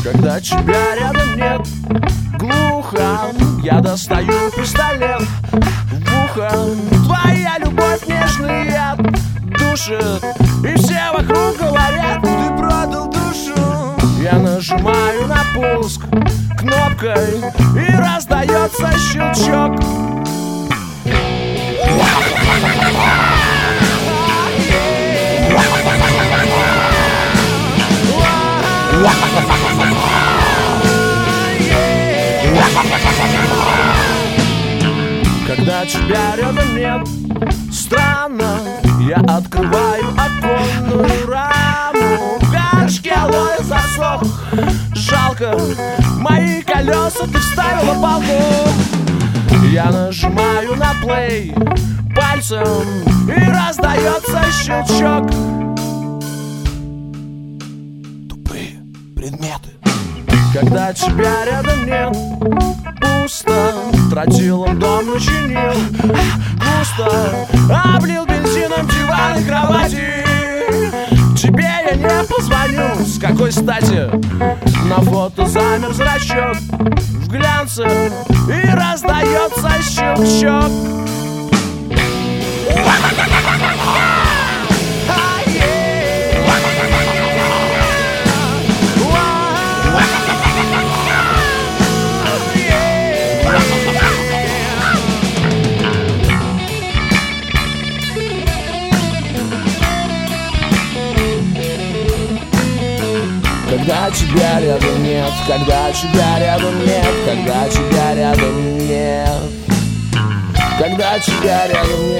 Когда тебя рядом нет, глухо, я достаю пистолет в ухо. Твоя любовь нежный яд душит, и все вокруг говорят: ты продал душу. Я нажимаю на пуск кнопкой, и раздается щелчок. Когда тебя рядом нет, странно, я открываю оконную раму. В горшке алоэ засох, жалко, мои колеса ты вставила в балку. Я нажимаю на плей пальцем, и раздается щелчок. Тупые предметы. Когда тебя рядом нет, пусто, тротилом дом начинил, густо облил бензином диван и кровати. Тебе я не позвоню, с какой стати? На фото замер зрачок в глянце, и раздается щелчок. Когда тебя рядом нет, когда тебя рядом нет, когда тебя рядом нет, когда тебя рядом нет.